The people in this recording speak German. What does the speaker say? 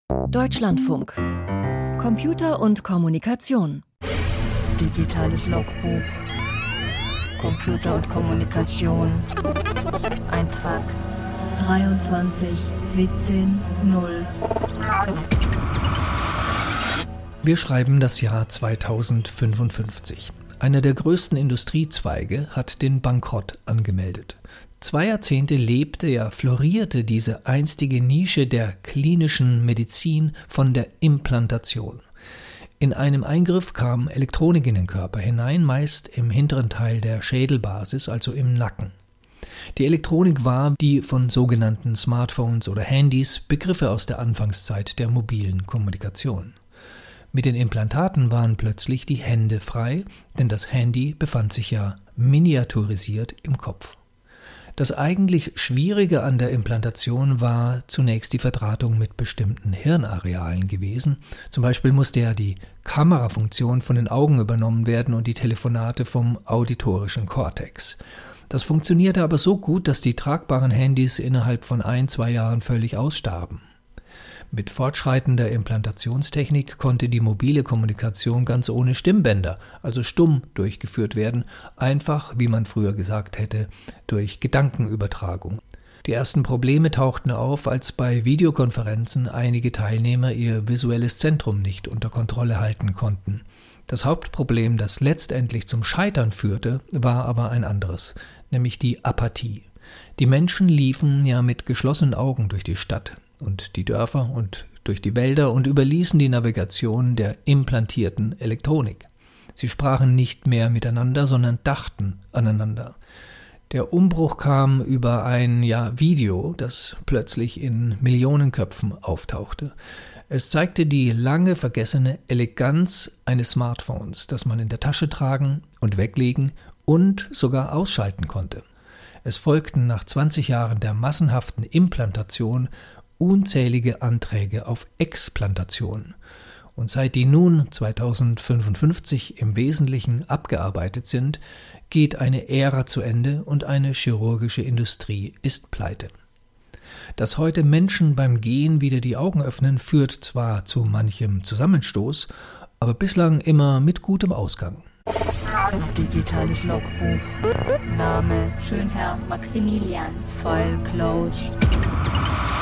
Deutschlandfunk. Computer und Kommunikation. Digitales Logbuch. Computer und Kommunikation. Eintrag 23.17.0. Wir schreiben das Jahr 2055. Einer der größten Industriezweige hat den Bankrott angemeldet. 2 Jahrzehnte florierte diese einstige Nische der klinischen Medizin von der Implantation. In einem Eingriff kam Elektronik in den Körper hinein, meist im hinteren Teil der Schädelbasis, also im Nacken. Die Elektronik war, die von sogenannten Smartphones oder Handys, Begriffe aus der Anfangszeit der mobilen Kommunikation. Mit den Implantaten waren plötzlich die Hände frei, denn das Handy befand sich ja miniaturisiert im Kopf. Das eigentlich Schwierige an der Implantation war zunächst die Verdrahtung mit bestimmten Hirnarealen gewesen. Zum Beispiel musste ja die Kamerafunktion von den Augen übernommen werden und die Telefonate vom auditorischen Kortex. Das funktionierte aber so gut, dass die tragbaren Handys innerhalb von 1-2 Jahren völlig ausstarben. Mit fortschreitender Implantationstechnik konnte die mobile Kommunikation ganz ohne Stimmbänder, also stumm, durchgeführt werden, einfach, wie man früher gesagt hätte, durch Gedankenübertragung. Die ersten Probleme tauchten auf, als bei Videokonferenzen einige Teilnehmer ihr visuelles Zentrum nicht unter Kontrolle halten konnten. Das Hauptproblem, das letztendlich zum Scheitern führte, war aber ein anderes, nämlich die Apathie. Die Menschen liefen ja mit geschlossenen Augen durch die Stadt und die Dörfer und durch die Wälder und überließen die Navigation der implantierten Elektronik. Sie sprachen nicht mehr miteinander, sondern dachten aneinander. Der Umbruch kam über ein Video, das plötzlich in Millionen Köpfen auftauchte. Es zeigte die lange vergessene Eleganz eines Smartphones, das man in der Tasche tragen und weglegen und sogar ausschalten konnte. Es folgten nach 20 Jahren der massenhaften Implantation unzählige Anträge auf Explantation. Und seit die nun 2055 im Wesentlichen abgearbeitet sind, geht eine Ära zu Ende und eine chirurgische Industrie ist pleite. Dass heute Menschen beim Gehen wieder die Augen öffnen, führt zwar zu manchem Zusammenstoß, aber bislang immer mit gutem Ausgang. Digitales Logbuch. Name: Schönherr Maximilian. File closed.